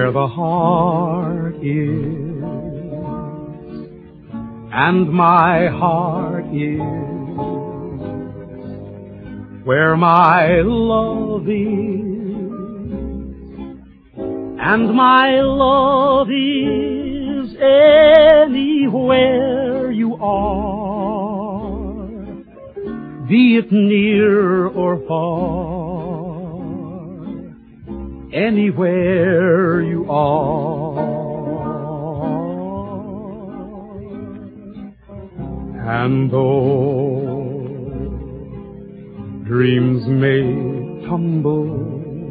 where the heart is, and my heart is, where my love is, and my love is anywhere you are, be it near or far, anywhere you are. And though dreams may tumble,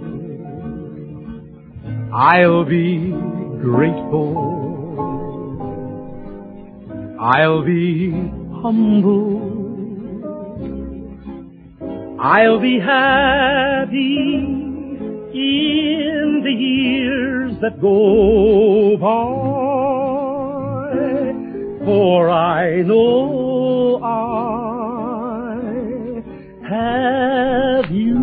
I'll be grateful, I'll be humble, I'll be happy in the years that go by, for I know I have you.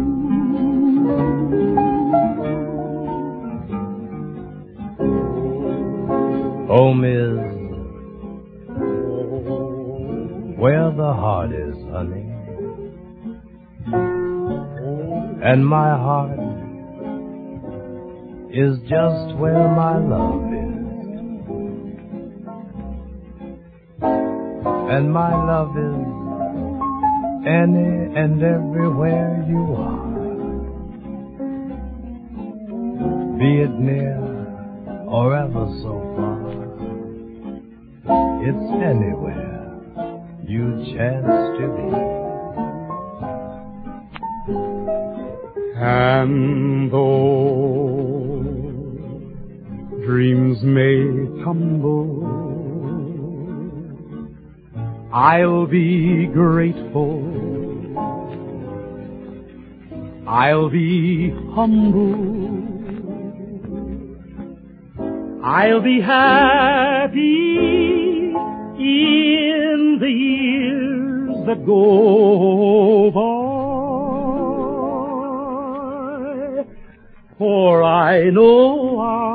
Home is where the heart is, honey, and my heart is just where my love is, and my love is any and everywhere you are, be it near or ever so far, it's anywhere you chance to be. And though dreams may tumble, I'll be grateful, I'll be humble, I'll be happy in the years that go by, for I know